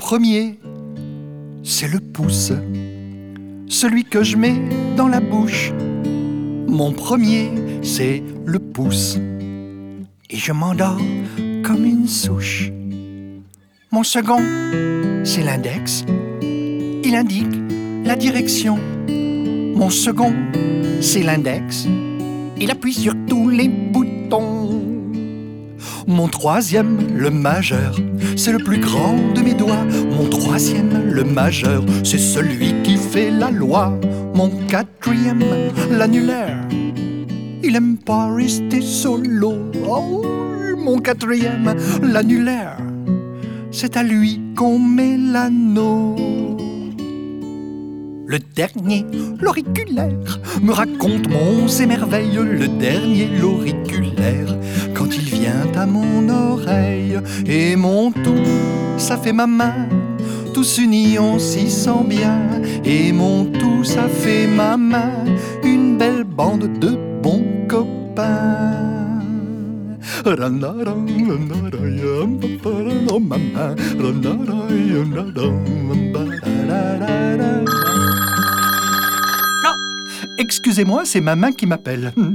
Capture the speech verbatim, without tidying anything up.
premier, c'est le pouce, celui que je mets dans la bouche. Mon premier, c'est le pouce, et je m'endors comme une souche. Mon second, c'est l'index, il indique la direction. Mon second, c'est l'index, il appuie sur tous les boutons. Mon troisième, le majeur, c'est le plus grand de mes doigts. Mon troisième, le majeur, c'est celui qui fait la loi. Mon quatrième, l'annulaire, il aime pas rester solo. Oh, mon quatrième, l'annulaire, c'est à lui qu'on met l'anneau. Le dernier, l'auriculaire, me raconte monts et merveilles. Le dernier, l'auriculaire, quand il vient à mon oreille. Et mon tout, ça fait ma main, tous unis on s'y sent bien. Et mon tout, ça fait ma main, une belle bande de bons copains. Excusez-moi, c'est ma main qui m'appelle.